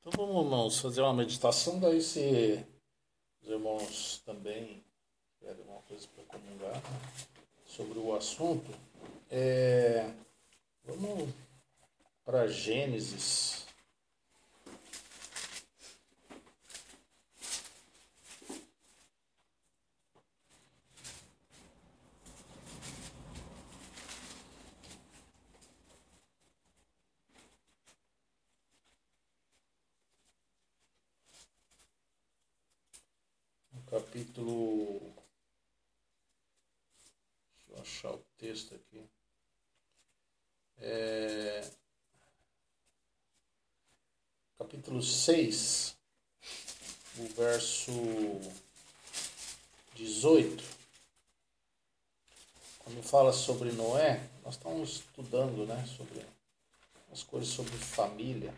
Então vamos, irmãos, fazer uma meditação, daí se os irmãos também querem alguma coisa para comungar sobre o assunto, vamos para Gênesis. Capítulo. Deixa eu achar o texto aqui. Capítulo 6, o verso 18. Quando fala sobre Noé, nós estamos estudando, né, sobre as coisas sobre família.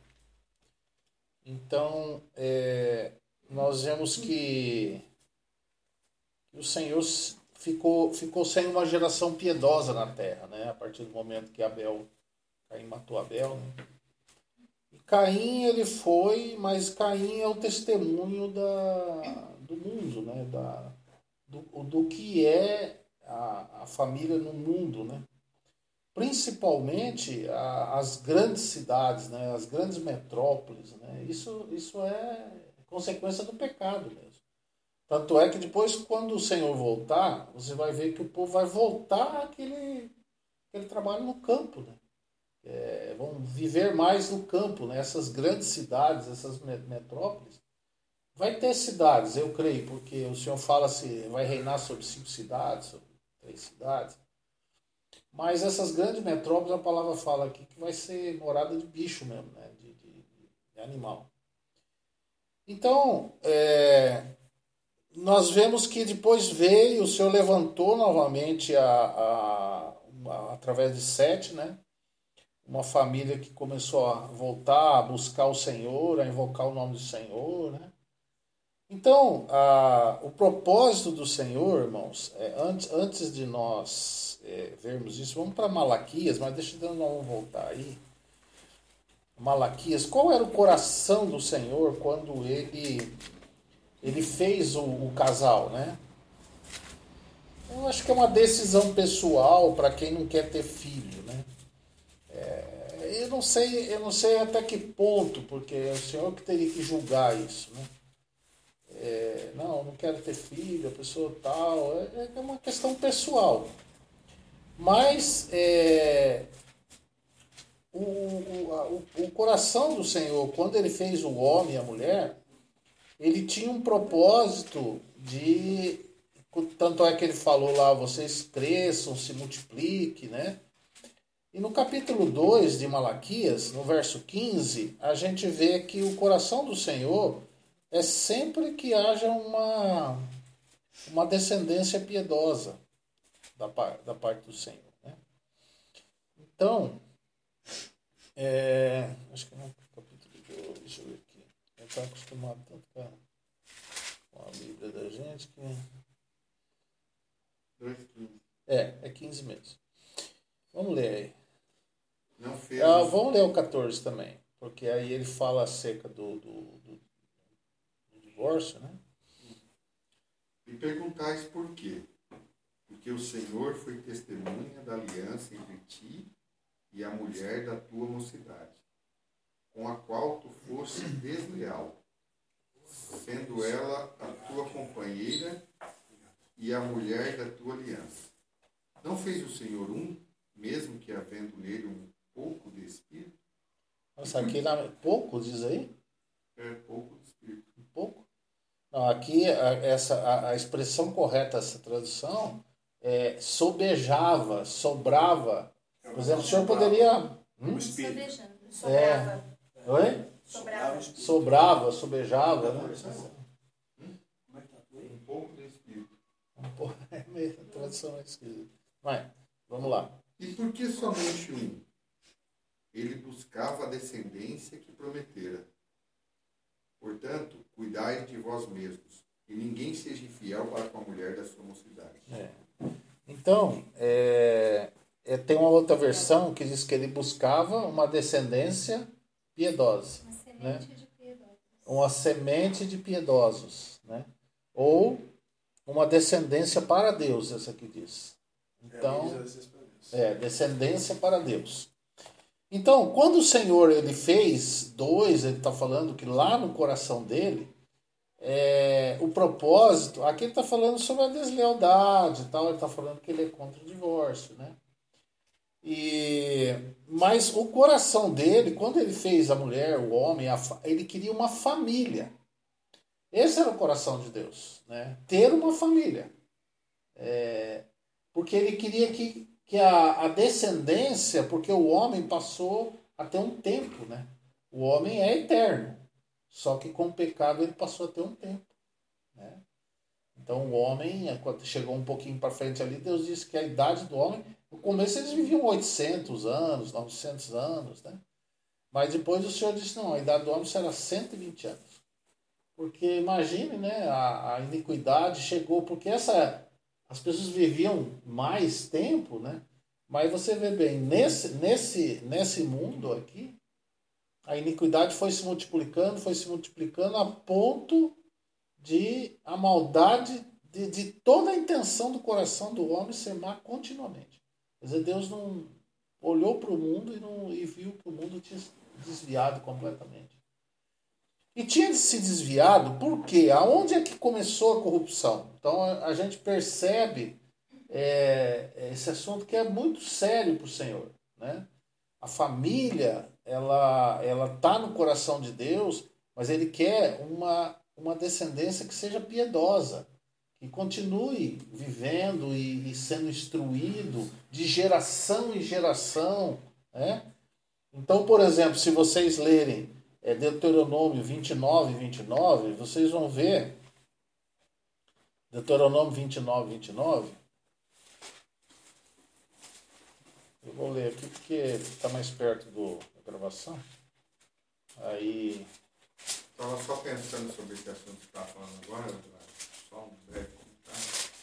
Então, nós vemos que o Senhor ficou sendo uma geração piedosa na terra, né? A partir do momento que Caim matou Abel, né? E Caim, ele foi, mas Caim é o testemunho do mundo, né? Do que é a família no mundo, né? Principalmente as grandes cidades, né? As grandes metrópoles, né? Isso é consequência do pecado mesmo. Tanto é que depois, quando o Senhor voltar, você vai ver que o povo vai voltar àquele trabalho no campo, né? Vão viver mais no campo, né? Essas grandes cidades, essas metrópoles. Vai ter cidades, eu creio, porque o Senhor fala se vai reinar sobre 5 cidades, sobre 3 cidades. Mas essas grandes metrópoles, a palavra fala aqui que vai ser morada de bicho mesmo, né? De animal. Então, nós vemos que depois veio, o Senhor levantou novamente através de Sete, né? Uma família que começou a voltar a buscar o Senhor, a invocar o nome do Senhor, né? Então, o propósito do Senhor, irmãos, antes de nós vermos isso, vamos para Malaquias, mas nós vamos voltar aí. Malaquias, qual era o coração do Senhor quando ele fez o casal, né? Eu acho que é uma decisão pessoal para quem não quer ter filho, né? Eu não sei até que ponto, porque é o Senhor que teria que julgar isso, né? Não quero ter filho, a pessoa tal, é uma questão pessoal. Mas o coração do Senhor, quando ele fez o homem e a mulher, ele tinha um propósito de... Tanto é que ele falou lá, vocês cresçam, se multipliquem, né? E no capítulo 2 de Malaquias, no verso 15, a gente vê que o coração do Senhor é sempre que haja uma descendência piedosa da parte do Senhor, né? Então, acho que no capítulo 2, deixa eu ver aqui. Eu estou acostumado tanto com a Bíblia da gente que... 2,15. É 15 mesmo. Vamos ler aí. Não fez. Vamos ler o 14 também, porque aí ele fala acerca do divórcio, né? E perguntais por quê? Porque o Senhor foi testemunha da aliança entre ti e a mulher da tua mocidade, com a qual tu foste desleal, sendo ela a tua companheira e a mulher da tua aliança. Não fez o Senhor mesmo que havendo nele um pouco de espírito? Nossa, aqui pouco diz aí? Pouco de espírito. Pouco? Não, aqui a expressão correta dessa tradução é sobejava, sobrava. Por exemplo, o senhor poderia... Sobrava. Oi? Sobrava, sobejava, né? Um pouco de espírito. A tradução é esquisita. Mas, vamos lá. E por que somente um? Ele buscava a descendência que prometera. Portanto, cuidai de vós mesmos, e ninguém seja infiel para com a mulher da sua mocidade. Então, tem uma outra versão que diz que ele buscava uma descendência piedosa. Uma semente, né? de piedosa. uma semente de piedosos, né? Ou uma descendência para Deus, essa aqui diz. Então, descendência para Deus. Então, quando o Senhor ele fez dois, ele está falando que lá no coração dele, o propósito, aqui ele está falando sobre a deslealdade e tal, ele está falando que ele é contra o divórcio, né? Mas o coração dele, quando ele fez a mulher, o homem, ele queria uma família. Esse era o coração de Deus, né? Ter uma família. Porque ele queria que a descendência, porque o homem passou a ter um tempo, né? O homem é eterno, só que com o pecado ele passou a ter um tempo, né? Então o homem, quando chegou um pouquinho para frente ali, Deus disse que a idade do homem, no começo eles viviam 800 anos, 900 anos, né? Mas depois o Senhor disse, não, a idade do homem será 120 anos. Porque imagine, né, a iniquidade chegou, porque as pessoas viviam mais tempo, né? Mas você vê bem, nesse mundo aqui, a iniquidade foi se multiplicando a ponto de a maldade de toda a intenção do coração do homem ser má continuamente. Quer dizer, Deus não olhou para o mundo e viu que o mundo tinha desviado completamente. E tinha se desviado por quê? Aonde é que começou a corrupção? Então a gente percebe esse assunto que é muito sério para o Senhor, né? A família, ela está no coração de Deus, mas ele quer uma descendência que seja piedosa, que continue vivendo e sendo instruído de geração em geração, né? Então, por exemplo, se vocês lerem Deuteronômio 29, vocês vão ver, Deuteronômio 29, eu vou ler aqui porque está mais perto da gravação. Aí. Estava só pensando sobre esse assunto que você está falando agora, só um breve comentário.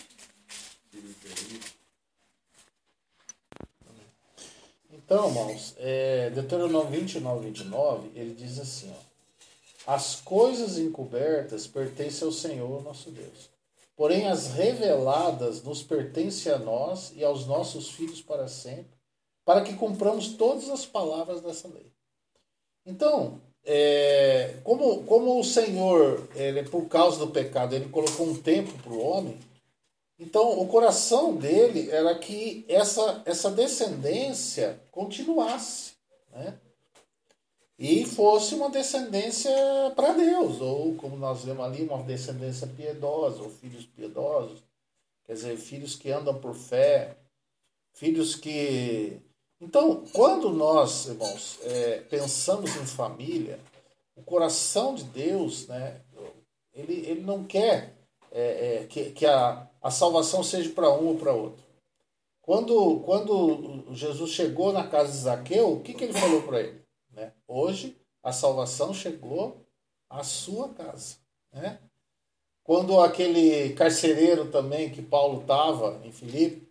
Então, irmãos, Deuteronômio 29, ele diz assim, ó, as coisas encobertas pertencem ao Senhor, nosso Deus. Porém, as reveladas nos pertencem a nós e aos nossos filhos para sempre, para que cumpramos todas as palavras dessa lei. Então, como o Senhor, por causa do pecado, ele colocou um tempo para o homem, então o coração dele era que essa descendência continuasse, né? E fosse uma descendência para Deus, ou como nós vemos ali, uma descendência piedosa, ou filhos piedosos, quer dizer, filhos que andam por fé, filhos que... Então, quando nós, irmãos, pensamos em família, o coração de Deus, né, ele não quer que a salvação seja para um ou para outro. Quando Jesus chegou na casa de Zaqueu, o que ele falou para ele? Né? Hoje, a salvação chegou à sua casa. Né? Quando aquele carcereiro também, que Paulo estava em Filipe,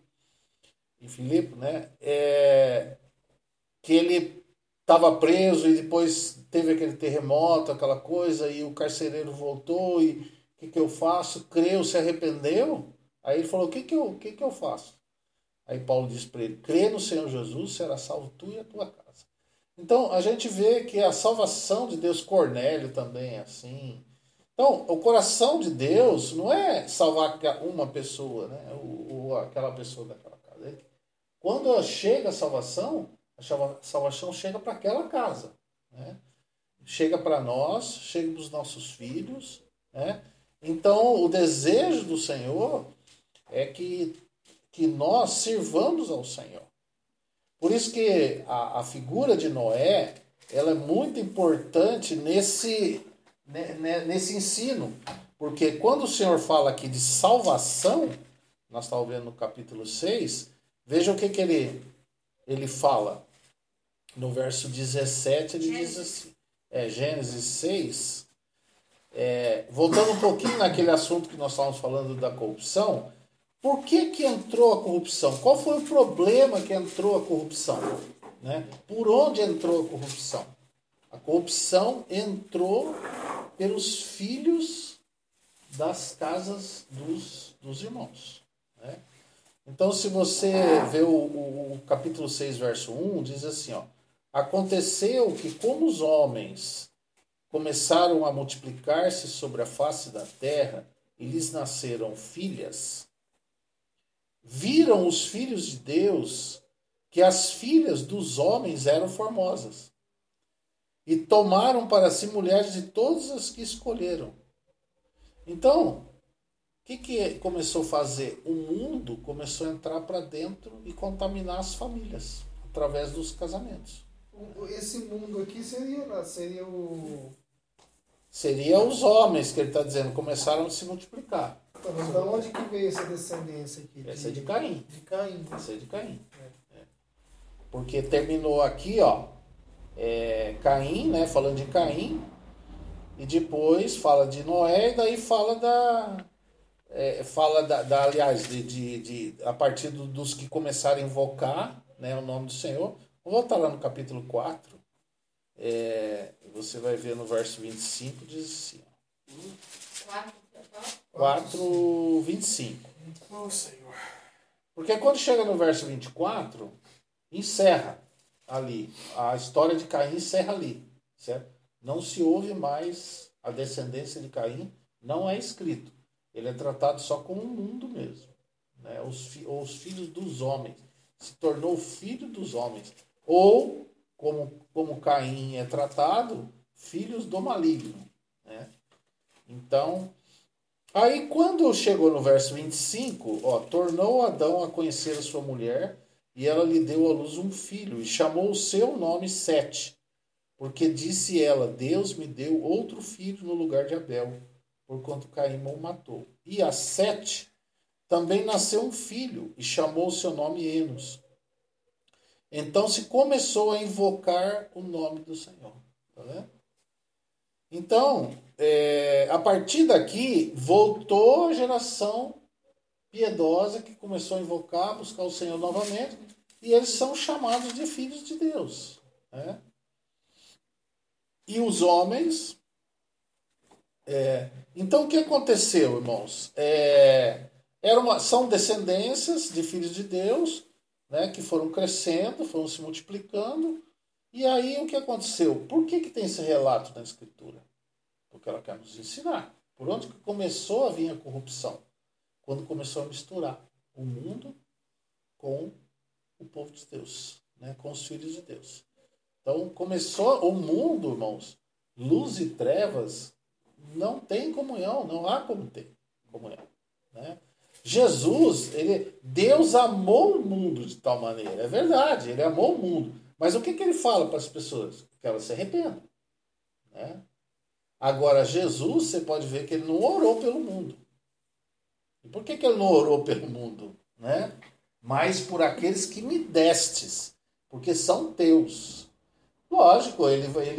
né? Que ele estava preso e depois teve aquele terremoto, aquela coisa, e o carcereiro voltou e o que eu faço? Creu, se arrependeu? Aí ele falou, o que eu faço? Aí Paulo disse para ele, crê no Senhor Jesus, será salvo tu e a tua casa. Então, a gente vê que a salvação de Deus, Cornélio também é assim. Então, o coração de Deus não é salvar uma pessoa, né? ou aquela pessoa daquela casa. Quando chega a salvação chega para aquela casa. Né? Chega para nós, chega para os nossos filhos. Né? Então, o desejo do Senhor é que nós sirvamos ao Senhor. Por isso que a figura de Noé, ela é muito importante nesse ensino. Porque quando o Senhor fala aqui de salvação, nós estamos vendo no capítulo 6, veja o que ele fala. No verso 17, ele diz assim, Gênesis 6, voltando um pouquinho naquele assunto que nós estávamos falando da corrupção, por que entrou a corrupção? Qual foi o problema que entrou a corrupção? Né? Por onde entrou a corrupção? A corrupção entrou pelos filhos das casas dos irmãos. Né? Então, se você vê o capítulo 6, verso 1, diz assim, ó, aconteceu que como os homens começaram a multiplicar-se sobre a face da terra e lhes nasceram filhas, viram os filhos de Deus que as filhas dos homens eram formosas e tomaram para si mulheres de todas as que escolheram. Então, o que começou a fazer? O mundo começou a entrar para dentro e contaminar as famílias através dos casamentos. Esse mundo aqui seria Seria os homens, que ele está dizendo, começaram a se multiplicar. Então, mas de onde que veio essa descendência aqui? Essa é de Caim. De Caim. Essa é de Caim. Porque terminou aqui, ó, Caim, né, falando de Caim, e depois fala de Noé, e daí fala aliás, a partir dos que começaram a invocar, né, o nome do Senhor. Vou voltar lá no capítulo 4, você vai ver no verso 25, diz assim, ó, 4, 25. Oh, Senhor. Porque quando chega no verso 24, encerra ali. A história de Caim encerra ali. Certo? Não se ouve mais a descendência de Caim, não é escrito. Ele é tratado só como um mundo mesmo. Né? Os filhos dos homens. Se tornou filho dos homens. Ou, como Caim é tratado, filhos do maligno. Né? Então, aí quando chegou no verso 25, ó, tornou Adão a conhecer a sua mulher, e ela lhe deu à luz um filho, e chamou o seu nome Sete, porque disse ela, Deus me deu outro filho no lugar de Abel, porquanto Caim o matou. E a Sete também nasceu um filho, e chamou o seu nome Enos. Então se começou a invocar o nome do Senhor. Tá vendo? Então, a partir daqui, voltou a geração piedosa que começou a invocar, buscar o Senhor novamente, e eles são chamados de filhos de Deus. Né? E os homens... então, o que aconteceu, irmãos? São descendências de filhos de Deus, né, que foram crescendo, foram se multiplicando. E aí, o que aconteceu? Por que tem esse relato na Escritura? Porque ela quer nos ensinar. Por onde que começou a vir a corrupção? Quando começou a misturar o mundo com o povo de Deus, né? Com os filhos de Deus. Então começou o mundo, irmãos, luz e trevas não tem comunhão, não há como ter comunhão. Né? Jesus, Deus amou o mundo de tal maneira, é verdade, ele amou o mundo. Mas o que ele fala para as pessoas? Que elas se arrependam. Né? Agora, Jesus, você pode ver que ele não orou pelo mundo. E por que ele não orou pelo mundo? Né? Mas por aqueles que me destes, porque são teus. Lógico,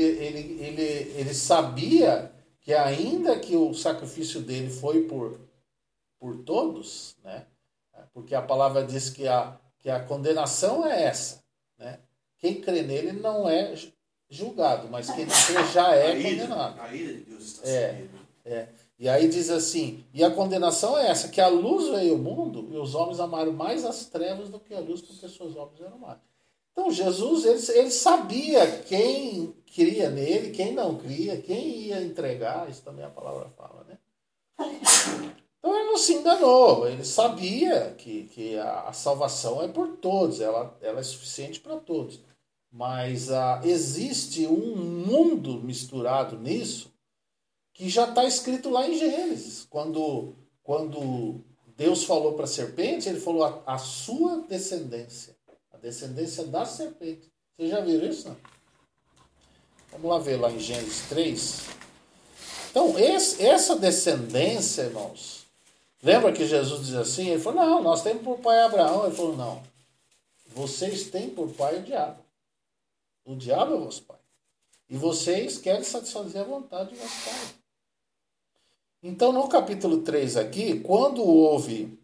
ele sabia que ainda que o sacrifício dele foi por todos, né? Porque a palavra diz que a condenação é essa. Né? Quem crê nele não é julgado, mas quem não crê já é condenado. A ira de Deus está sobre ele. E aí diz assim, e a condenação é essa, que a luz veio ao mundo e os homens amaram mais as trevas do que a luz, porque suas obras eram más. Então Jesus, ele sabia quem cria nele, quem não cria, quem ia entregar, isso também a palavra fala, né? Então ele não se enganou, ele sabia que a salvação é por todos, ela é suficiente para todos. Mas existe um mundo misturado nisso, que já está escrito lá em Gênesis. Quando Deus falou para a serpente, ele falou a sua descendência. A descendência da serpente. Você já viu isso? Não? Vamos lá ver lá em Gênesis 3. Então, essa descendência, irmãos, lembra que Jesus diz assim? Ele falou, não, nós temos por pai Abraão. Ele falou, não, vocês têm por pai o diabo. O diabo é vosso pai. E vocês querem satisfazer a vontade de vosso pai. Então, no capítulo 3 aqui, quando houve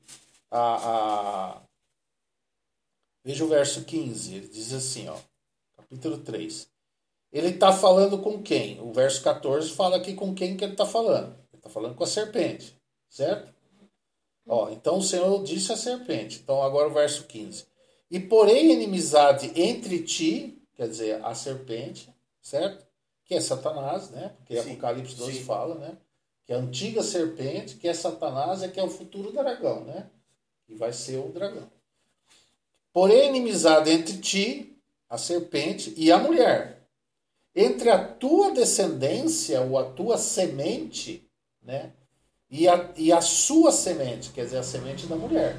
veja o verso 15, ele diz assim, ó, capítulo 3. ele está falando com quem? O verso 14 fala aqui com quem que ele está falando. Ele está falando com a serpente, certo? Ó, então o Senhor disse à serpente. Então agora o verso 15. E porém inimizade entre ti, quer dizer, a serpente, certo? Que é Satanás, né? Porque Sim, Apocalipse 12 sim. fala, né? Que a antiga serpente, que é Satanás, que é o futuro dragão, né? Que vai ser o dragão. Porém, inimizade entre ti, a serpente, e a mulher. Entre a tua descendência, ou a tua semente, né? E a sua semente, quer dizer, a semente da mulher.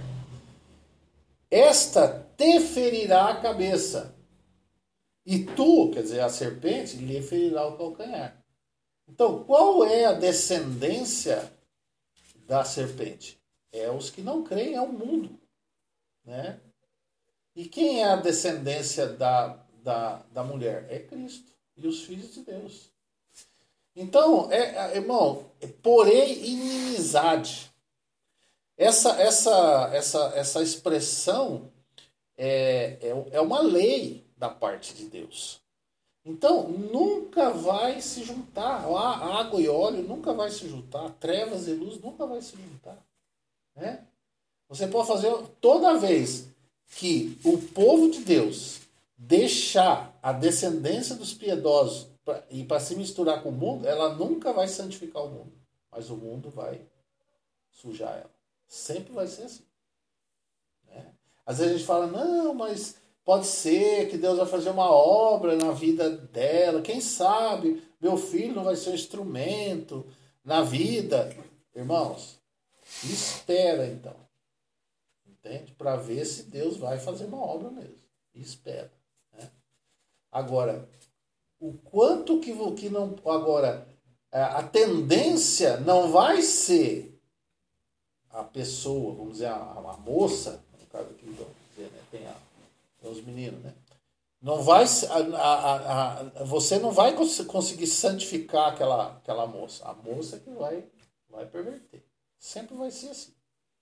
Esta te ferirá a cabeça. E tu, quer dizer, a serpente, lhe ferirá o calcanhar. Então, qual é a descendência da serpente? É os que não creem, é o mundo, né? E quem é a descendência da mulher? É Cristo e os filhos de Deus. Então, irmão, porém inimizade. Essa expressão é uma lei da parte de Deus. Então, nunca vai se juntar. A água e óleo nunca vai se juntar. Trevas e luz nunca vai se juntar. Né? Você pode fazer toda vez que o povo de Deus deixar a descendência dos piedosos e para se misturar com o mundo, ela nunca vai santificar o mundo. Mas o mundo vai sujar ela. Sempre vai ser assim. Né? Às vezes a gente fala, não, mas pode ser que Deus vai fazer uma obra na vida dela. Quem sabe meu filho não vai ser um instrumento na vida. Irmãos, espera então. Entende? Para ver se Deus vai fazer uma obra mesmo. Espera. Né? Agora, o quanto que não... Agora, a tendência não vai ser a pessoa, vamos dizer, a moça, no caso aqui, vamos dizer, né? Tem os meninos, né? Não vai, você não vai conseguir santificar aquela moça. A moça que vai perverter. Sempre vai ser assim.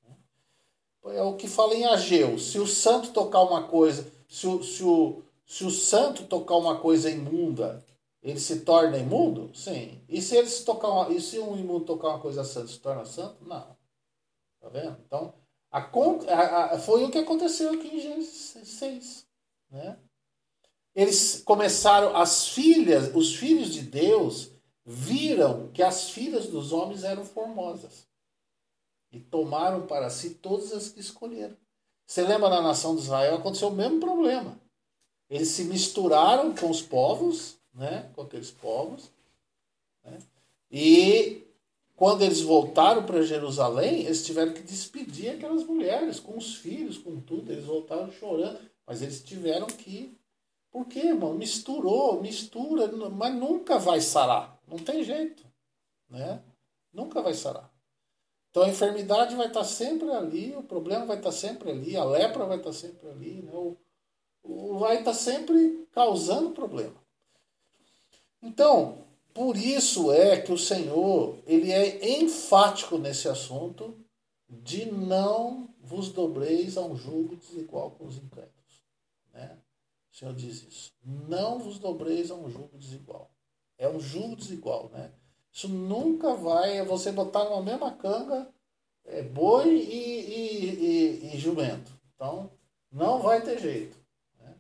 É o que fala em Ageu. Se o santo tocar uma coisa, se o santo tocar uma coisa imunda, ele se torna imundo? Sim. E se um imundo tocar uma coisa santa, se torna santo? Não. Tá vendo? Então, foi o que aconteceu aqui em Gênesis 6. Né? Eles começaram, os filhos de Deus viram que as filhas dos homens eram formosas. E tomaram para si todas as que escolheram. Você lembra na nação de Israel? Aconteceu o mesmo problema. Eles se misturaram com os povos, né? Com aqueles povos. Né? E quando eles voltaram para Jerusalém, eles tiveram que despedir aquelas mulheres, com os filhos, com tudo. Eles voltaram chorando. Mas eles tiveram que... Por quê, irmão? Mistura, mas nunca vai sarar. Não tem jeito. Né? Nunca vai sarar. Então a enfermidade vai estar sempre ali, o problema vai estar sempre ali, a lepra vai estar sempre ali, né? Vai estar sempre causando problema. Então, por isso é que o Senhor, ele é enfático nesse assunto de não vos dobreis a um jugo desigual com os incrédulos. Né? O Senhor diz isso. Não vos dobreis a um jugo desigual. É um jugo desigual, né? Isso nunca vai... Você botar numa mesma canga boi e jumento. Então, não vai ter jeito. Né?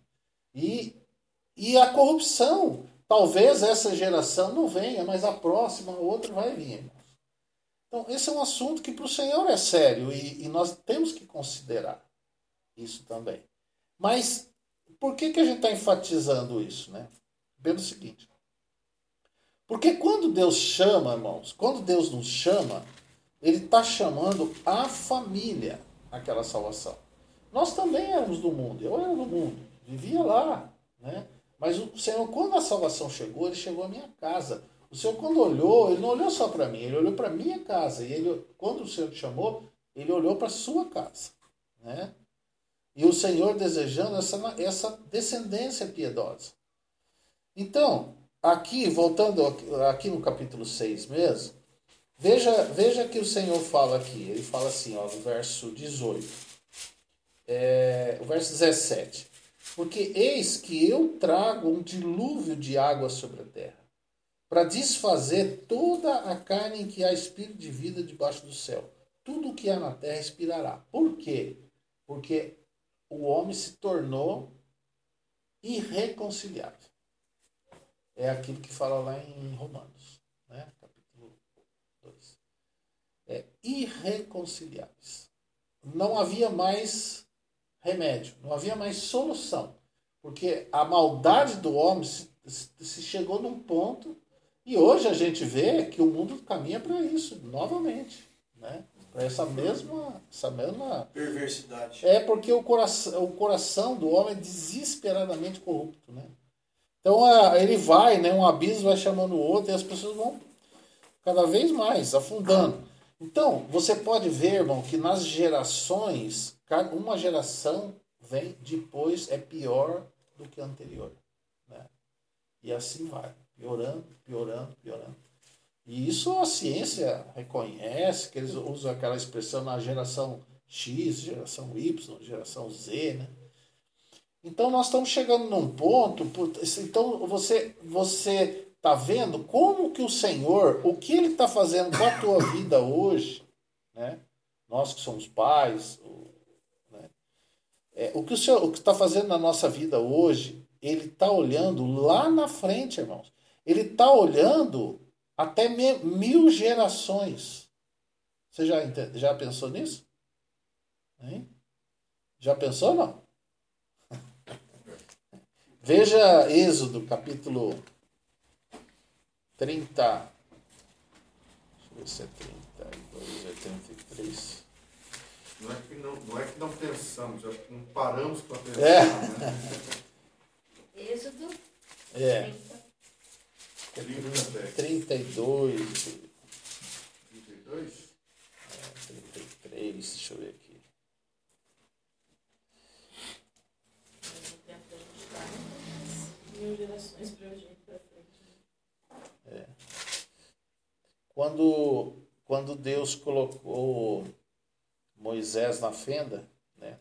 E a corrupção... Talvez essa geração não venha, mas a próxima, a outra vai vir, irmãos. Então, esse é um assunto que para o Senhor é sério e nós temos que considerar isso também. Mas por que a gente está enfatizando isso? Né? Pelo seguinte. Porque quando Deus chama, irmãos, quando Deus nos chama, Ele está chamando a família àquela salvação. Nós também éramos do mundo, eu era do mundo, vivia lá, né? Mas o Senhor, quando a salvação chegou, Ele chegou à minha casa. O Senhor, quando olhou, Ele não olhou só para mim, Ele olhou para a minha casa. E quando o Senhor te chamou, Ele olhou para a sua casa. Né? E o Senhor desejando essa descendência piedosa. Então, aqui, voltando aqui no capítulo 6 mesmo, veja que o Senhor fala aqui. Ele fala assim, ó, no verso 18. O verso 17. Porque eis que eu trago um dilúvio de água sobre a terra, para desfazer toda a carne em que há espírito de vida debaixo do céu. Tudo o que há na terra expirará. Por quê? Porque o homem se tornou irreconciliável. É aquilo que fala lá em Romanos, né? Capítulo 2. Irreconciliáveis. Não havia mais remédio, não havia mais solução. Porque a maldade do homem se chegou num ponto, e hoje a gente vê que o mundo caminha para isso, novamente, né? Para essa mesma perversidade. É porque o coração do homem é desesperadamente corrupto, né? Então ele vai, né? Um abismo vai chamando o outro e as pessoas vão cada vez mais afundando. Então, você pode ver, irmão, que nas gerações, uma geração vem depois, é pior do que a anterior, né? E assim vai, piorando, piorando, piorando. E isso a ciência reconhece, que eles usam aquela expressão na geração X, geração Y, geração Z, né? Então nós estamos chegando num ponto, então você está vendo como que o Senhor, o que Ele está fazendo com a tua vida hoje, né? Nós que somos pais, né? O que está fazendo na nossa vida hoje, Ele está olhando lá na frente, irmãos. Ele está olhando até 1000 gerações. Você já pensou nisso? Hein? Já pensou, não? Veja Êxodo, capítulo 30. Deixa eu ver se é 32 ou 33. Não é que não pensamos, acho que não paramos para pensar. Né? Êxodo 32. 32? 33, deixa eu ver aqui. Mil gerações para gente para frente. Quando Deus colocou Moisés na fenda, né,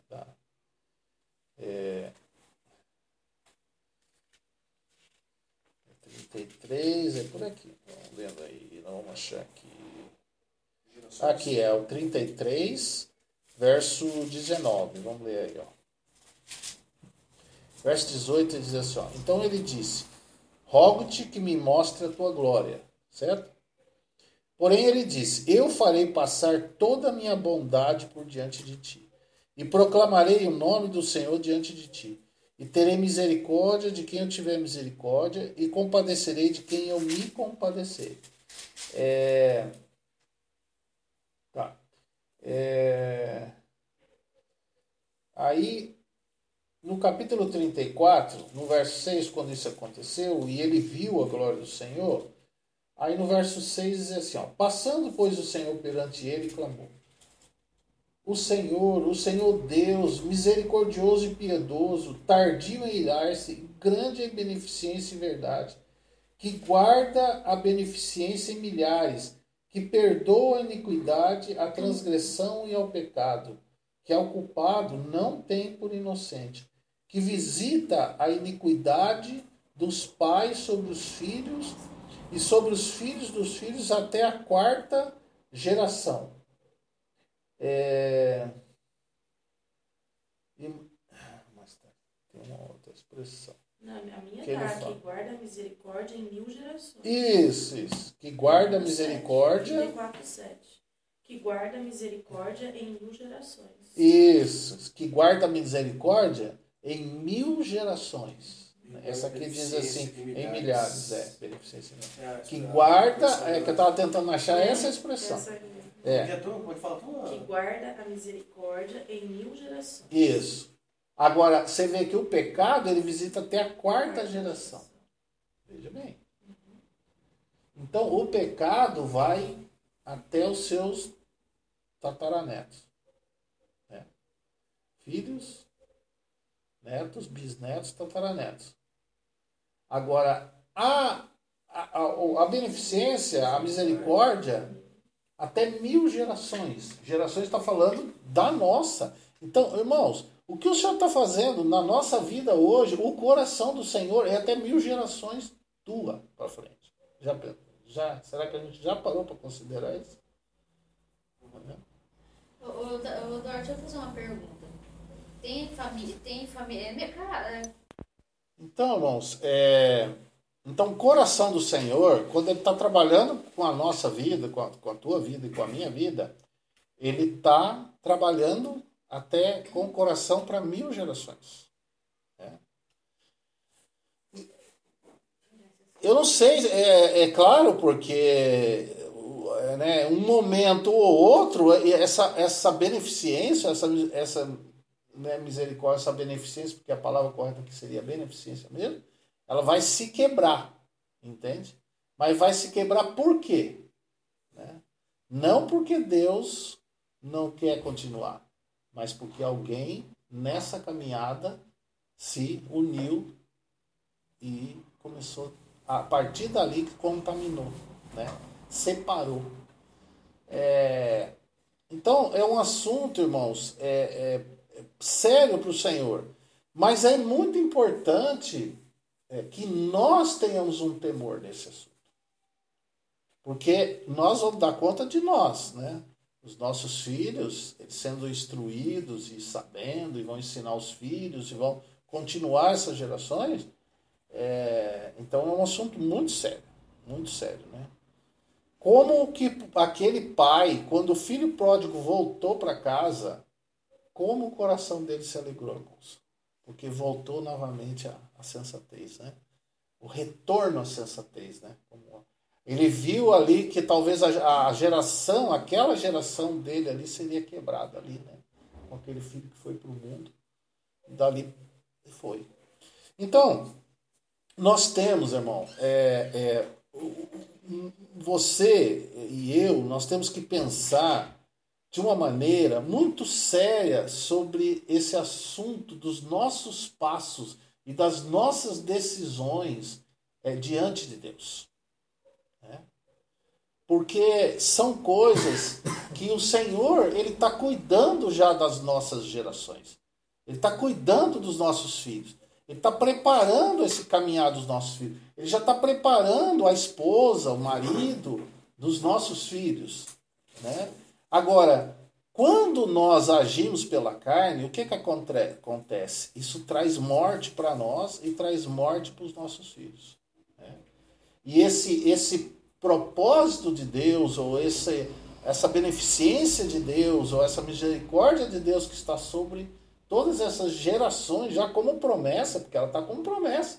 33, é por aqui. Vamos lendo aí, vamos achar aqui. Aqui é o 33, verso 19. Vamos ler aí, ó. Verso 18 diz assim, ó. Então ele disse, rogo-te que me mostre a tua glória. Certo? Porém ele disse, eu farei passar toda a minha bondade por diante de ti. E proclamarei o nome do Senhor diante de ti. E terei misericórdia de quem eu tiver misericórdia, e compadecerei de quem eu me compadecer. Aí, no capítulo 34, no verso 6, quando isso aconteceu, e ele viu a glória do Senhor, aí no verso 6 diz assim, ó, passando, pois, o Senhor perante ele, clamou. O Senhor Deus, misericordioso e piedoso, tardio em irar-se, grande em beneficência e verdade, que guarda a beneficência em milhares, que perdoa a iniquidade, a transgressão e ao pecado, que ao culpado não tem por inocente, que visita a iniquidade dos pais sobre os filhos e sobre os filhos dos filhos até a 4ª geração. Mas tem uma outra expressão. Não, a minha que tá, que guarda a misericórdia em 1000 gerações. Isso. Que guarda a misericórdia. 34:7. Que guarda a misericórdia em 1000 gerações. Isso. Que guarda a misericórdia em 1000 gerações. Essa aqui diz assim, em milhares. Beneficência em milhares. Que guarda, que eu estava tentando achar essa expressão. Que guarda a misericórdia em 1000 gerações. Isso. Agora, você vê que o pecado, ele visita até a 4ª geração. Veja bem. Então, o pecado vai até os seus tataranetos. Né? Filhos, netos, bisnetos, tataranetos. Agora, a beneficência, a misericórdia, até 1000 gerações. Gerações está falando da nossa. Então, irmãos, O que o Senhor está fazendo na nossa vida hoje, o coração do Senhor é até 1000 gerações tua para frente. Será que a gente já parou para considerar isso? Ô, Eduardo, deixa eu fazer uma pergunta. Tem família. Cara. Então, irmãos, então o coração do Senhor, quando Ele está trabalhando com a nossa vida, com a tua vida e com a minha vida, Ele está trabalhando até com o coração para 1000 gerações. Eu não sei, é claro, porque um momento ou outro, essa beneficência, essa misericórdia, essa beneficência, porque a palavra correta aqui seria beneficência mesmo, ela vai se quebrar, entende? Mas vai se quebrar por quê? Não porque Deus não quer continuar, mas porque alguém nessa caminhada se uniu e começou, a partir dali que contaminou, separou. Então é um assunto, irmãos, sério para o Senhor, mas é muito importante que nós tenhamos um temor nesse assunto, porque nós vamos dar conta de nós, os nossos filhos, eles sendo instruídos e sabendo, e vão ensinar os filhos, e vão continuar essas gerações. Então é um assunto muito sério, Como que aquele pai, quando o filho pródigo voltou para casa, como o coração dele se alegrou, irmãos? Porque voltou novamente à sensatez, O retorno à sensatez, Ele viu ali que talvez aquela geração dele ali seria quebrada ali, com aquele filho que foi para o mundo, e dali foi. Então, nós temos, irmão, você e eu, nós temos que pensar de uma maneira muito séria sobre esse assunto dos nossos passos e das nossas decisões diante de Deus. Porque são coisas que o Senhor, Ele está cuidando já das nossas gerações. Ele está cuidando dos nossos filhos. Ele está preparando esse caminhar dos nossos filhos. Ele já está preparando a esposa, o marido dos nossos filhos. Agora, quando nós agimos pela carne, o que acontece? Isso traz morte para nós e traz morte para os nossos filhos. E esse propósito de Deus, ou essa beneficência de Deus, ou essa misericórdia de Deus que está sobre todas essas gerações, já como promessa, porque ela está como promessa.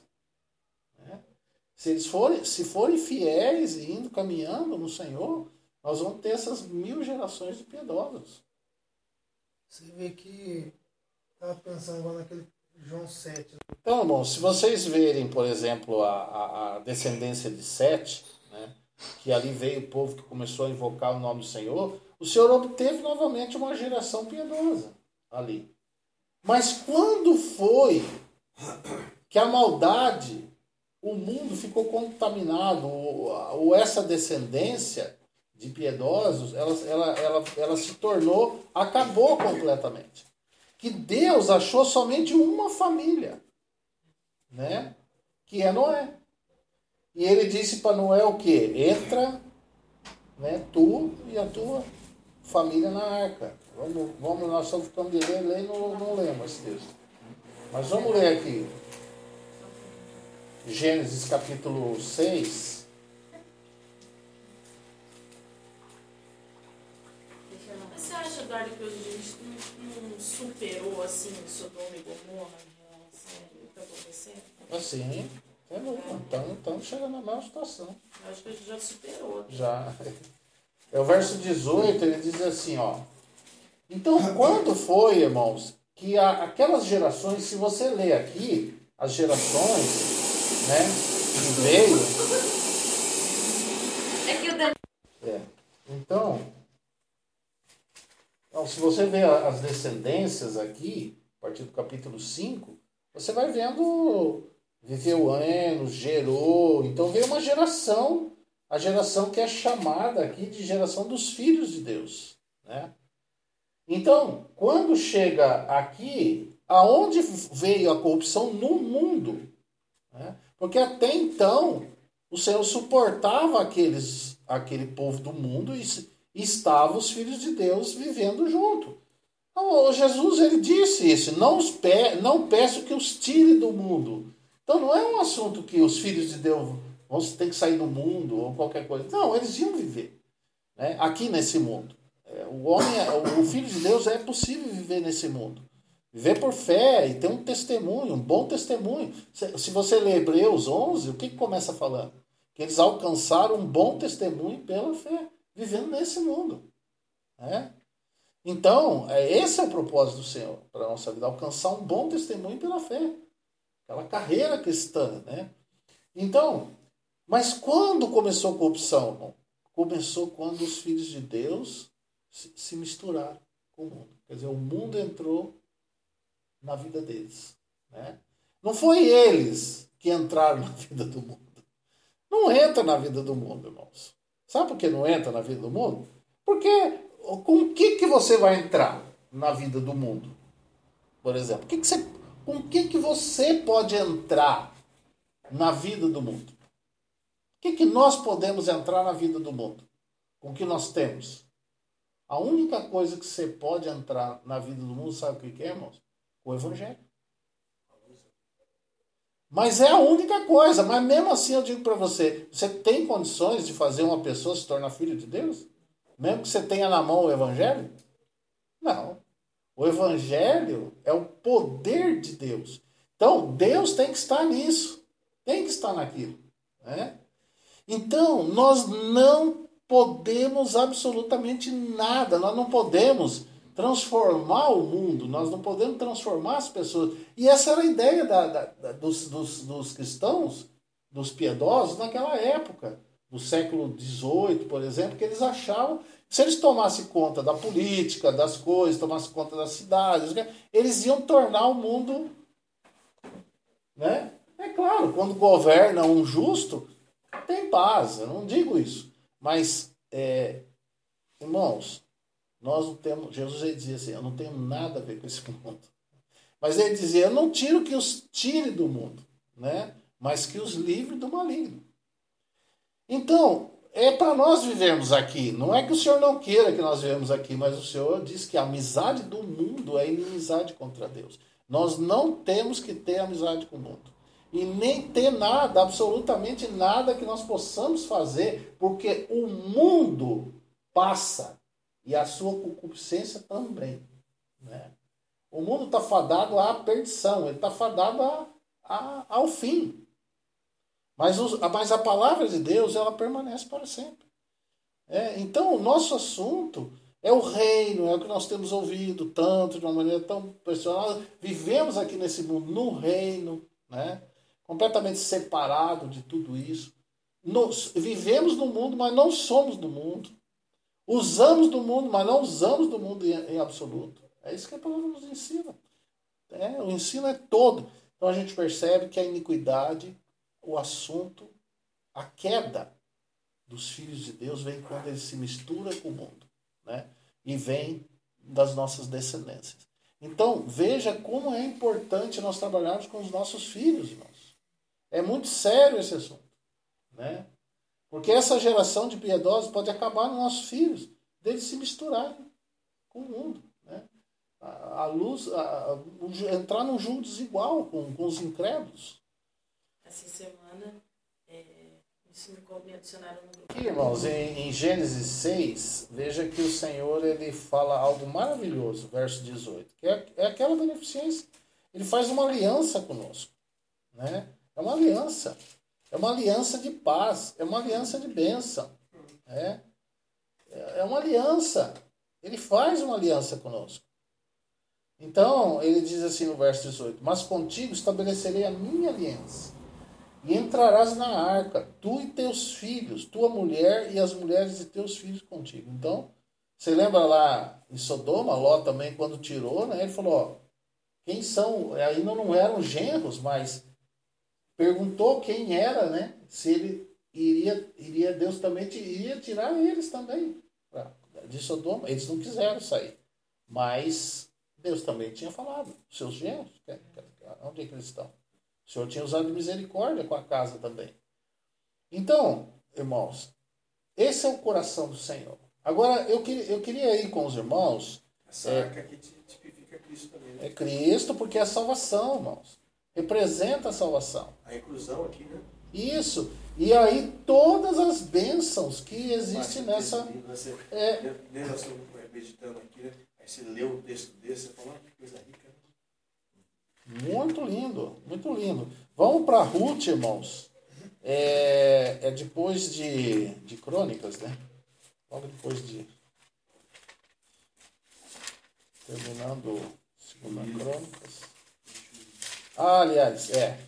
Se forem fiéis e indo caminhando no Senhor, nós vamos ter essas 1000 gerações de piedosos. Você vê que estava pensando agora naquele João 7. Então, irmão, se vocês verem, por exemplo, a descendência de Sete, que ali veio o povo que começou a invocar o nome do Senhor, o Senhor obteve novamente uma geração piedosa ali. Mas quando foi que a maldade, o mundo ficou contaminado, ou essa descendência de piedosos, ela se tornou, acabou completamente. Que Deus achou somente uma família, que é Noé. E ele disse para Noé o quê? Entra, tu e a tua família na arca. Vamos, nós estamos ficando de ler, não lemos esse texto. Mas vamos ler aqui. Gênesis capítulo 6. Você acha, Eduardo, que hoje a gente não superou assim Sodoma e Gomorra em relação ao que está acontecendo? Assim, estamos chegando na mesma situação. Eu acho que a gente já superou. Já. O verso 18, ele diz assim, Então, quando foi, irmãos, que aquelas gerações, se você ler aqui, as gerações, que veio... É que o Daniel... Então, se você ver as descendências aqui, a partir do capítulo 5, você vai vendo, viveu anos, gerou, então veio uma geração, a geração que é chamada aqui de geração dos filhos de Deus, Então, quando chega aqui, aonde veio a corrupção no mundo. Né? Porque até então o Senhor suportava aquele povo do mundo e estavam os filhos de Deus vivendo junto. Então, Jesus ele disse isso, não peço que os tire do mundo. Então não é um assunto que os filhos de Deus vão ter que sair do mundo ou qualquer coisa. Não, eles iam viver, né, aqui nesse mundo. O filho de Deus é possível viver nesse mundo. Viver por fé e ter um testemunho, um bom testemunho. Se você ler Hebreus 11, o que começa falando? Que eles alcançaram um bom testemunho pela fé, vivendo nesse mundo. Né? Então, esse é o propósito do Senhor para a nossa vida, alcançar um bom testemunho pela fé. Aquela carreira cristã. Né? Então, mas quando começou a corrupção, irmão? Começou quando os filhos de Deus se misturaram com o mundo. Quer dizer, o mundo entrou na vida deles. Né? Não foi eles que entraram na vida do mundo. Não entra na vida do mundo, irmãos. Sabe por que não entra na vida do mundo? Porque com o que você vai entrar na vida do mundo? Por exemplo, com o que você pode entrar na vida do mundo? O que nós podemos entrar na vida do mundo? Com o que nós temos? A única coisa que você pode entrar na vida do mundo, sabe o que é, irmãos? O Evangelho. Mas é a única coisa. Mas mesmo assim eu digo para você, você tem condições de fazer uma pessoa se tornar filho de Deus? Mesmo que você tenha na mão o Evangelho? Não. O Evangelho é o poder de Deus. Então, Deus tem que estar nisso. Tem que estar naquilo. Né? Então, nós não podemos absolutamente nada. Nós não podemos transformar o mundo. Nós não podemos transformar as pessoas. E essa era a ideia dos cristãos, dos piedosos, naquela época. Do século XVIII, por exemplo, que eles achavam que se eles tomassem conta da política, das coisas, tomassem conta das cidades, eles iam tornar o mundo... Né? É claro, quando governa um justo, tem paz, eu não digo isso. Mas, irmãos, nós não temos... Jesus ele dizia assim, eu não tenho nada a ver com esse mundo. Mas ele dizia, eu não tiro que os tire do mundo, né? Mas que os livre do maligno. Então, é para nós vivermos aqui. Não é que o Senhor não queira que nós vivemos aqui, mas o Senhor diz que a amizade do mundo é inimizade contra Deus. Nós não temos que ter amizade com o mundo. E nem ter nada, absolutamente nada que nós possamos fazer, porque o mundo passa e a sua concupiscência também. Né? O mundo está fadado à perdição, ele está fadado ao fim. Mas a palavra de Deus, ela permanece para sempre. Então, o nosso assunto é o reino, é o que nós temos ouvido tanto, de uma maneira tão personal. Vivemos aqui nesse mundo, no reino, né? Completamente separado de tudo isso. Vivemos no mundo, mas não somos do mundo. Usamos do mundo, mas não usamos do mundo em absoluto. É isso que a palavra nos ensina. O ensino é todo. Então, a gente percebe que a iniquidade... O assunto, a queda dos filhos de Deus vem quando ele se mistura com o mundo, né? E vem das nossas descendências. Então, veja como é importante nós trabalharmos com os nossos filhos, irmãos. É muito sério esse assunto, né? Porque essa geração de piedosos pode acabar nos nossos filhos, deles se misturarem com o mundo, né? Entrar num jogo desigual com os incrédulos. Essa semana, me adicionaram no grupo. Aqui, irmãos, em Gênesis 6, veja que o Senhor ele fala algo maravilhoso, verso 18, que é aquela beneficência. Ele faz uma aliança conosco. Né? É uma aliança de paz, é uma aliança de bênção. É uma aliança. Ele faz uma aliança conosco. Então, ele diz assim no verso 18, mas contigo estabelecerei a minha aliança. E entrarás na arca, tu e teus filhos, tua mulher e as mulheres de teus filhos contigo. Então, você lembra lá em Sodoma, Ló também, quando tirou, né? Ele falou, quem são? Ainda não eram genros, mas perguntou quem era, né? Se ele iria Deus também iria tirar eles também de Sodoma. Eles não quiseram sair. Mas Deus também tinha falado. Seus genros, onde é que eles estão? O Senhor tinha usado misericórdia com a casa também. Então, irmãos, esse é o coração do Senhor. Agora, eu queria ir com os irmãos. Essa arca aqui tipifica Cristo também, né? É Cristo porque é a salvação, irmãos. Representa a salvação. A inclusão aqui, né? Isso. E aí todas as bênçãos que existem nessa... Você nós estamos meditando aqui, né? Aí você lê um texto desse, você fala, que coisa rica. Muito lindo, muito lindo. Vamos para Ruth, irmãos. É depois de Crônicas, né? Logo depois de... Terminando Segunda Crônicas. Aliás,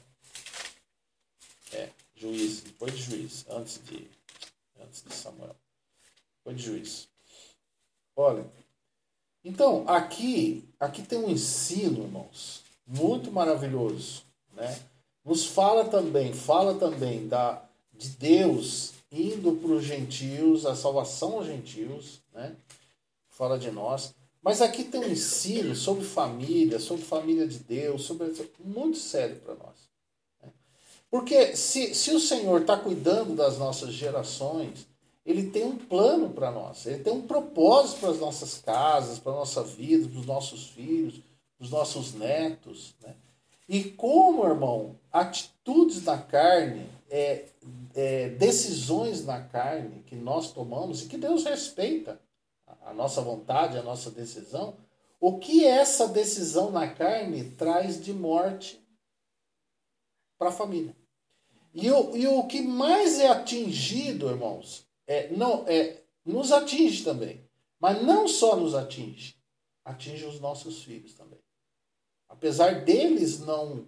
Juiz, depois de Juiz, antes de Samuel. Depois de Juiz. Olha, então, aqui tem um ensino, irmãos, muito maravilhoso, né? Nos fala também de Deus indo para os gentios, a salvação aos gentios, né? Fala de nós. Mas aqui tem um ensino sobre família de Deus, muito sério para nós. Né? Porque se o Senhor está cuidando das nossas gerações, Ele tem um plano para nós, Ele tem um propósito para as nossas casas, para a nossa vida, para os nossos filhos, para os nossos netos. Né? E como, irmão, atitudes na carne, decisões na carne que nós tomamos e que Deus respeita, a nossa vontade, a nossa decisão, o que essa decisão na carne traz de morte para a família. E o que mais é atingido, irmãos, nos atinge também. Mas não só nos atinge os nossos filhos também. Apesar deles não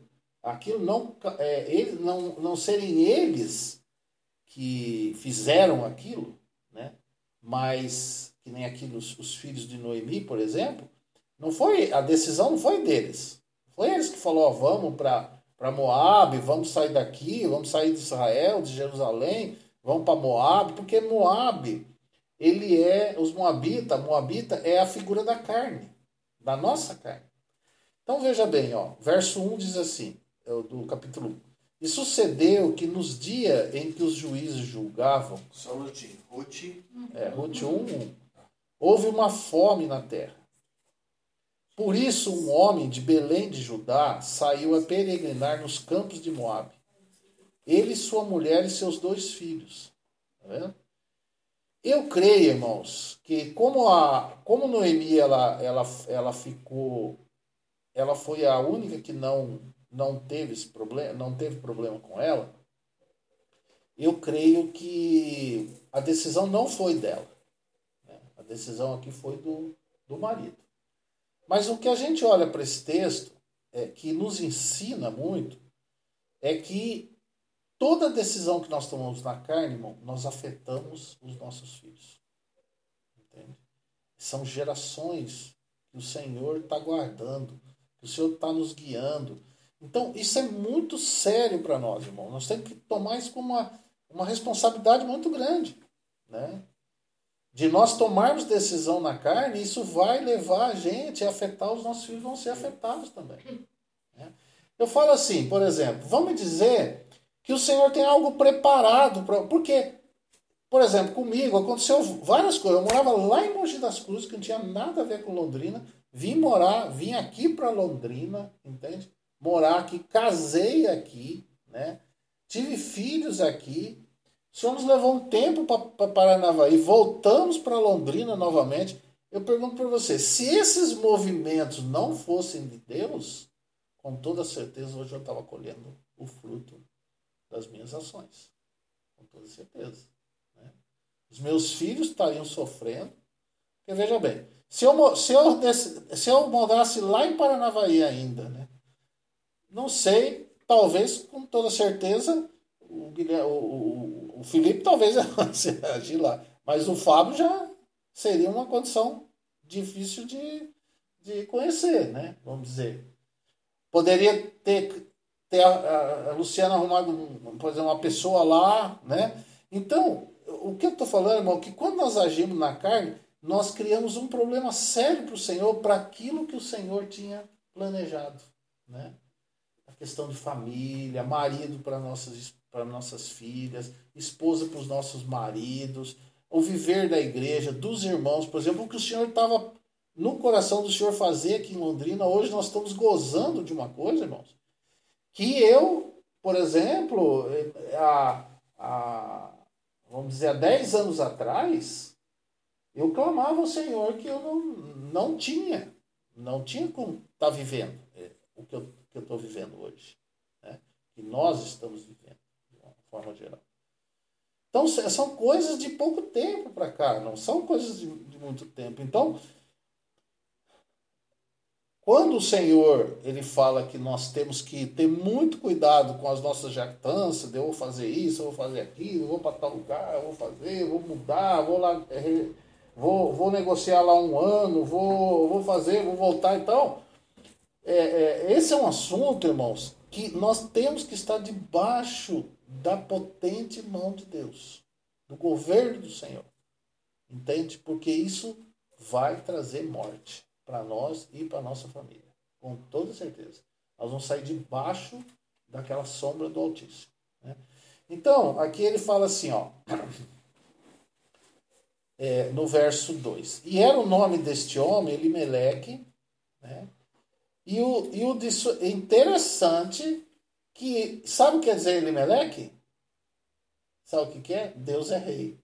serem eles que fizeram aquilo, né? Mas que nem os filhos de Noemi, por exemplo, a decisão não foi deles. Foi eles que falaram, vamos para Moabe, vamos sair daqui, vamos sair de Israel, de Jerusalém, vamos para Moabe, porque Moabe, Moabita é a figura da carne, da nossa carne. Então veja bem, verso 1 diz assim, do capítulo 1. E sucedeu que nos dias em que os juízes julgavam... Só um minutinho. Ruth 1:1. Houve uma fome na terra. Por isso um homem de Belém de Judá saiu a peregrinar nos campos de Moabe. Ele, sua mulher e seus 2 filhos. Tá vendo? Eu creio, irmãos, que como Noemi ela foi a única que não teve esse problema, não teve problema com ela, eu creio que a decisão não foi dela. Né? A decisão aqui foi do marido. Mas o que a gente olha para esse texto, que nos ensina muito, é que toda decisão que nós tomamos na carne, irmão, nós afetamos os nossos filhos. Entende? São gerações que o Senhor está guardando, que o Senhor está nos guiando. Então, isso é muito sério para nós, irmão. Nós temos que tomar isso como uma responsabilidade muito grande. Né? De nós tomarmos decisão na carne, isso vai levar a gente a afetar os nossos filhos, vão ser afetados também. Né? Eu falo assim, por exemplo, vamos dizer que o Senhor tem algo preparado. Porque, por exemplo, comigo aconteceu várias coisas. Eu morava lá em Mogi das Cruzes, que não tinha nada a ver com Londrina. Vim aqui para Londrina, entende? Morar aqui, casei aqui, né? Tive filhos aqui. O Senhor nos levou um tempo para Paranavaí, voltamos para Londrina novamente. Eu pergunto para você, se esses movimentos não fossem de Deus, com toda certeza hoje eu estava colhendo o fruto das minhas ações. Com toda certeza. Né? Os meus filhos estariam sofrendo. Porque veja bem, se eu morasse lá em Paranavaí ainda, né? Não sei, talvez, com toda certeza, o Felipe talvez agir lá. Mas o Fábio já seria uma condição difícil de conhecer, né? Vamos dizer. Poderia ter a Luciana arrumado, por exemplo, uma pessoa lá, né? Então, o que eu estou falando, irmão, que quando nós agimos na carne, nós criamos um problema sério para o Senhor, para aquilo que o Senhor tinha planejado, né? A questão de família, marido para nossas filhas, esposa para os nossos maridos, o viver da igreja, dos irmãos, por exemplo, o que o Senhor estava no coração do Senhor fazer aqui em Londrina. Hoje nós estamos gozando de uma coisa, irmãos, que eu, por exemplo, vamos dizer, há 10 anos atrás, eu clamava ao Senhor que eu não tinha como estar vivendo o que eu estou vivendo hoje, né? Que nós estamos vivendo, de uma forma geral. Então, são coisas de pouco tempo para cá, não são coisas de muito tempo. Então, quando o Senhor ele fala que nós temos que ter muito cuidado com as nossas jactâncias, de eu vou fazer isso, eu vou fazer aquilo, eu vou para tal lugar, eu vou fazer, eu vou mudar, vou lá, vou negociar lá um ano, vou fazer, vou voltar. Então, esse é um assunto, irmãos, que nós temos que estar debaixo da potente mão de Deus, do governo do Senhor. Entende? Porque isso vai trazer morte para nós e para nossa família. Com toda certeza. Nós vamos sair debaixo daquela sombra do Altíssimo, né? Então, aqui ele fala assim, ó, no verso 2. E era o nome deste homem, Elimeleque, né? E interessante que, sabe o que quer dizer Elimeleque? Sabe o que é? Deus é rei.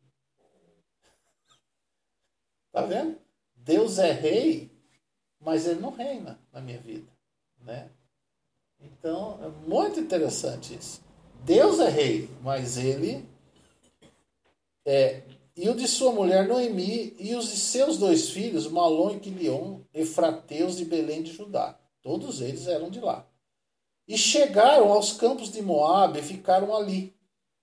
Tá vendo? Deus é rei, mas ele não reina na minha vida, né? Então, é muito interessante isso. Deus é rei, mas ele e o de sua mulher Noemi e os de seus 2 filhos, Malom e Quilion, efrateus de Belém de Judá. Todos eles eram de lá. E chegaram aos campos de Moabe e ficaram ali.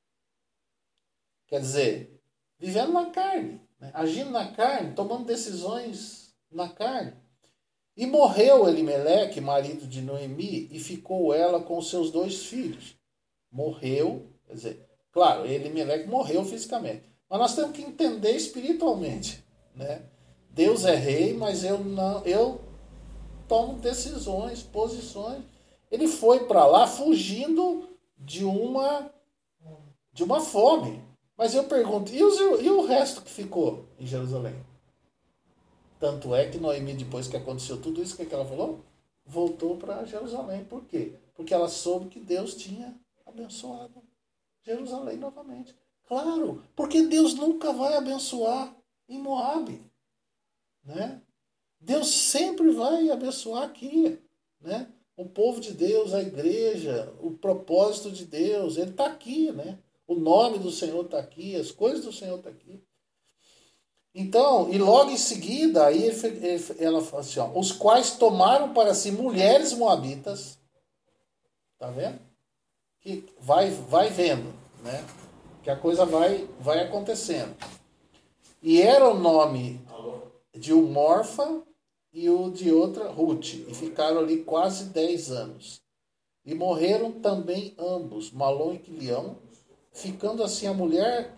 Quer dizer, vivendo na carne, né? Agindo na carne, tomando decisões na carne. E morreu Elimeleque, marido de Noemi, e ficou ela com os seus 2 filhos. Morreu, quer dizer, claro, Elimeleque morreu fisicamente. Mas nós temos que entender espiritualmente, né? Deus é rei, mas eu tomo decisões, posições. Ele foi para lá fugindo de uma fome. Mas eu pergunto, e o resto que ficou em Jerusalém? Tanto é que Noemi, depois que aconteceu tudo isso, o que ela falou? Voltou para Jerusalém. Por quê? Porque ela soube que Deus tinha abençoado Jerusalém novamente. Claro, porque Deus nunca vai abençoar em Moabe, né? Deus sempre vai abençoar aqui, né? O povo de Deus, a igreja, o propósito de Deus, ele está aqui, né? O nome do Senhor está aqui, as coisas do Senhor estão aqui. Então, e logo em seguida, aí ela fala assim, ó, os quais tomaram para si mulheres moabitas, tá vendo? Que vai vendo, né? Que a coisa vai acontecendo. E era o nome de um Morfa e o de outra Ruth, e ficaram ali quase 10 anos. E morreram também ambos, Malom e Quilião, ficando assim a mulher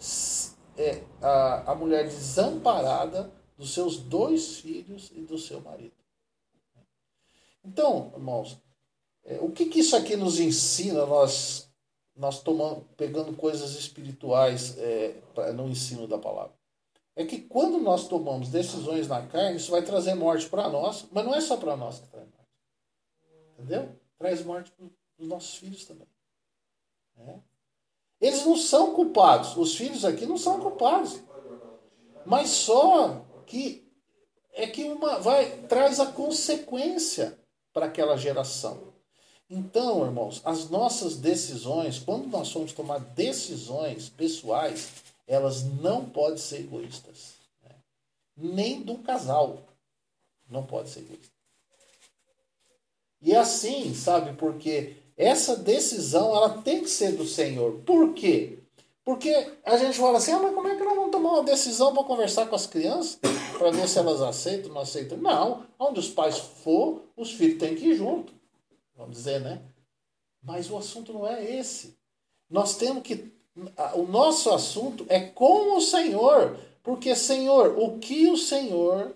desamparada dos seus 2 filhos e do seu marido. Então, irmãos, o que isso aqui nos ensina, nós pegando coisas espirituais no ensino da palavra? É que quando nós tomamos decisões na carne, isso vai trazer morte para nós, mas não é só para nós que traz morte. Entendeu? Traz morte para os nossos filhos também. Eles não são culpados. Os filhos aqui não são culpados. Mas só que traz a consequência para aquela geração. Então, irmãos, as nossas decisões, quando nós formos tomar decisões pessoais, elas não podem ser egoístas, né? Nem do casal não pode ser egoísta. E assim, sabe, porque essa decisão ela tem que ser do Senhor. Por quê? Porque a gente fala assim, mas como é que nós vamos tomar uma decisão para conversar com as crianças, para ver se elas aceitam ou não aceitam? Não, onde os pais for, os filhos têm que ir junto. Vamos dizer, né? Mas o assunto não é esse. Nós temos que... O nosso assunto é com o Senhor, Porque, Senhor, o que o Senhor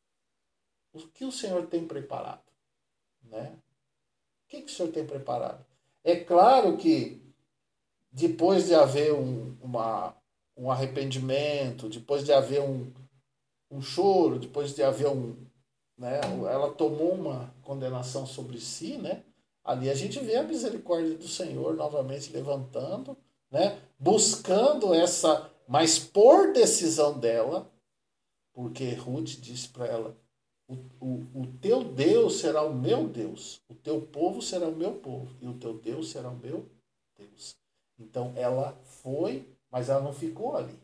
tem preparado? Né? O que o Senhor tem preparado? É claro que depois de haver um arrependimento, depois de haver um choro, depois de haver né, ela tomou uma condenação sobre si, né? Ali a gente vê a misericórdia do Senhor novamente levantando, né? Buscando essa, mas por decisão dela, porque Ruth disse para ela, o teu Deus será o meu Deus, o teu povo será o meu povo, e o teu Deus será o meu Deus. Então ela foi, mas ela não ficou ali.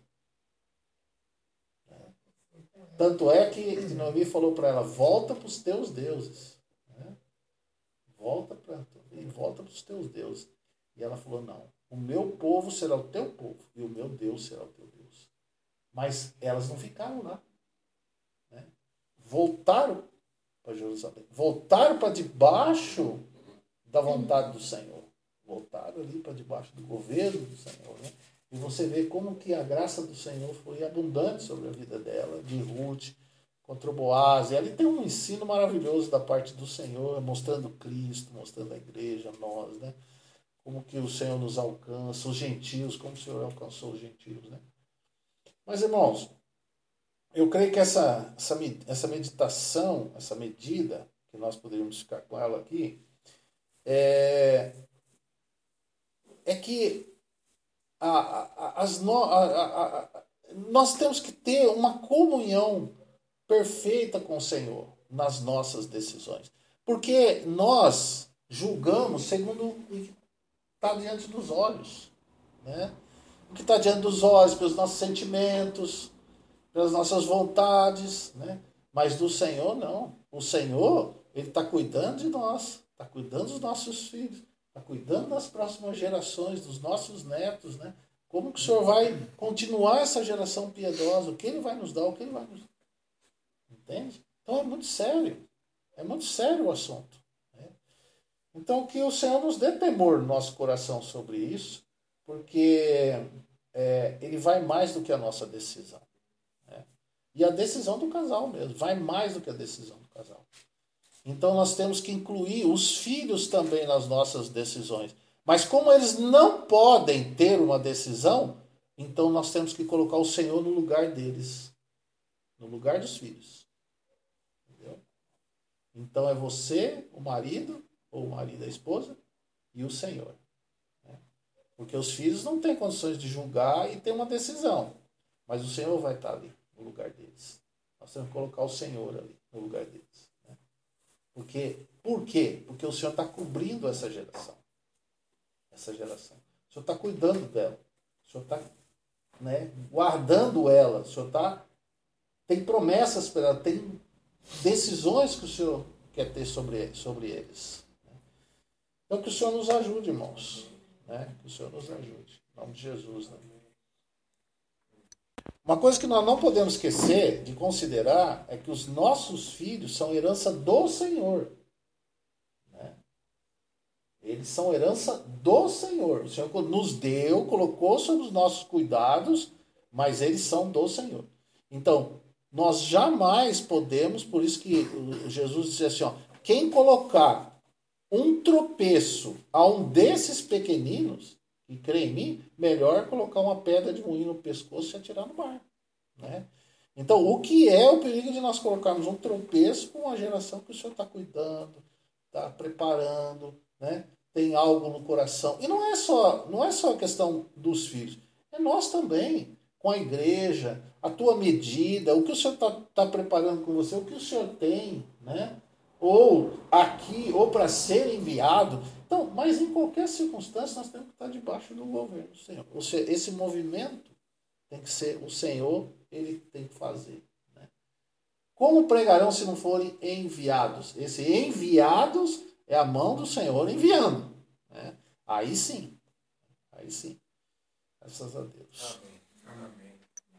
Tanto é que Noemi falou para ela, volta para os teus deuses. Né? Volta para os teus deuses. E ela falou, não, o meu povo será o teu povo, e o meu Deus será o teu Deus. Mas elas não ficaram lá. Né? Voltaram para Jerusalém. Voltaram para debaixo da vontade do Senhor. Voltaram ali para debaixo do governo do Senhor. Né? E você vê como que a graça do Senhor foi abundante sobre a vida dela, de Ruth, contra o Boaz. E ali tem um ensino maravilhoso da parte do Senhor, mostrando Cristo, mostrando a igreja, nós, né? Como que o Senhor nos alcança, os gentios, como o Senhor alcançou os gentios, né? Mas, irmãos, eu creio que essa meditação, essa medida, que nós poderíamos ficar com ela aqui, é que nós temos que ter uma comunhão perfeita com o Senhor nas nossas decisões. Porque nós julgamos segundo o que está diante dos olhos. Né? O que está diante dos olhos, pelos nossos sentimentos, pelas nossas vontades. Né? Mas do Senhor, não. O Senhor, Ele está cuidando de nós, está cuidando dos nossos filhos. Está cuidando das próximas gerações, dos nossos netos, né? Como que o Senhor vai continuar essa geração piedosa? O que Ele vai nos dar? O que Ele vai nos dar? Entende? Então é muito sério. É muito sério o assunto. Né? Então que o Senhor nos dê temor no nosso coração sobre isso, porque Ele vai mais do que a nossa decisão. Né? E a decisão do casal mesmo. Vai mais do que a decisão do casal. Então nós temos que incluir os filhos também nas nossas decisões. Mas como eles não podem ter uma decisão, então nós temos que colocar o Senhor no lugar deles. No lugar dos filhos. Entendeu? Então é você, o marido, ou o marido e a esposa, e o Senhor. Né? Porque os filhos não têm condições de julgar e ter uma decisão. Mas o Senhor vai estar ali, no lugar deles. Nós temos que colocar o Senhor ali, no lugar deles. Por quê? Porque o Senhor está cobrindo essa geração. Essa geração. O Senhor está cuidando dela. O Senhor está, né, guardando ela. O Senhor tem promessas para ela. Tem decisões que o Senhor quer ter sobre eles. Então que o Senhor nos ajude, irmãos. Né? Que o Senhor nos ajude. Em nome de Jesus. Né? Uma coisa que nós não podemos esquecer de considerar é que os nossos filhos são herança do Senhor. Né? Eles são herança do Senhor. O Senhor nos deu, colocou sob os nossos cuidados, mas eles são do Senhor. Então, nós jamais podemos, por isso que Jesus disse assim, ó, quem colocar um tropeço a um desses pequeninos, e crê em mim, melhor colocar uma pedra de moinho no pescoço e atirar no mar. Né? Então, o que é o perigo de nós colocarmos um tropeço com uma geração que o Senhor está cuidando, está preparando, né? Tem algo no coração. E não é só a questão dos filhos, é nós também, com a igreja, a tua medida, o que o Senhor está preparando com você, o que o Senhor tem, né? Ou aqui, ou para ser enviado. Então, mas em qualquer circunstância nós temos que estar debaixo do governo do Senhor. Ou seja, esse movimento tem que ser o Senhor, Ele tem que fazer. Né? Como pregarão se não forem enviados? Esse enviados é a mão do Senhor enviando. Né? Aí sim. Aí sim. Graças a Deus. Amém. Amém.